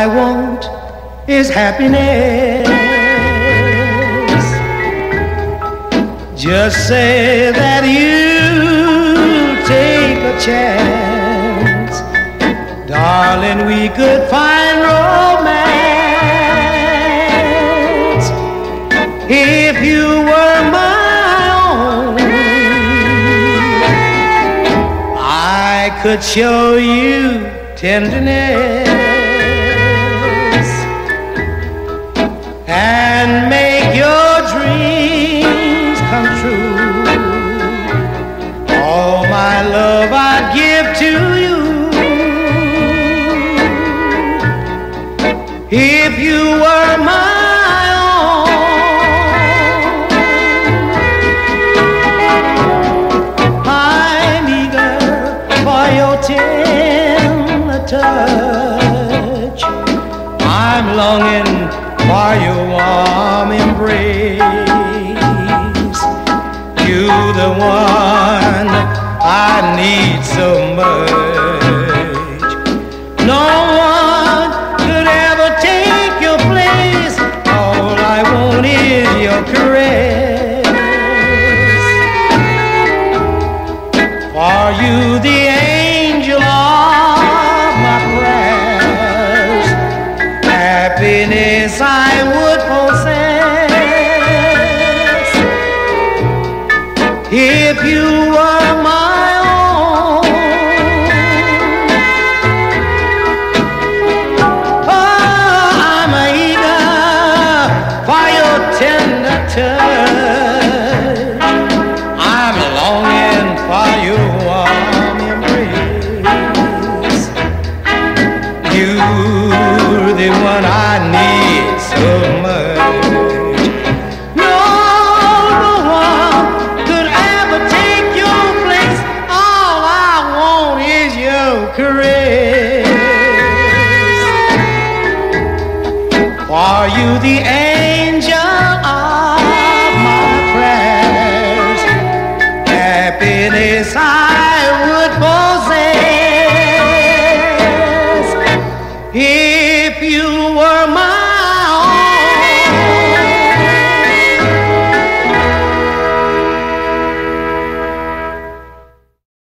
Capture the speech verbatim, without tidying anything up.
I want is happiness. Just say that you take a chance, darling, we could find romance if you were my own. I could show you tenderness and make your dreams come true. All my love I'd give to you if you were my own. I'm eager for your tender touch. I'm longing for your warm embrace. You the one I need so much. No one could ever take your place. All I want is your caress. For you the angel of my prayers, happiness I would possess if you were my own. Oh, I'm eager for your tender touch. I'm longing for your warm embrace. You're the one I need so much. No, no one could ever take your place. All I want is your caress. For you the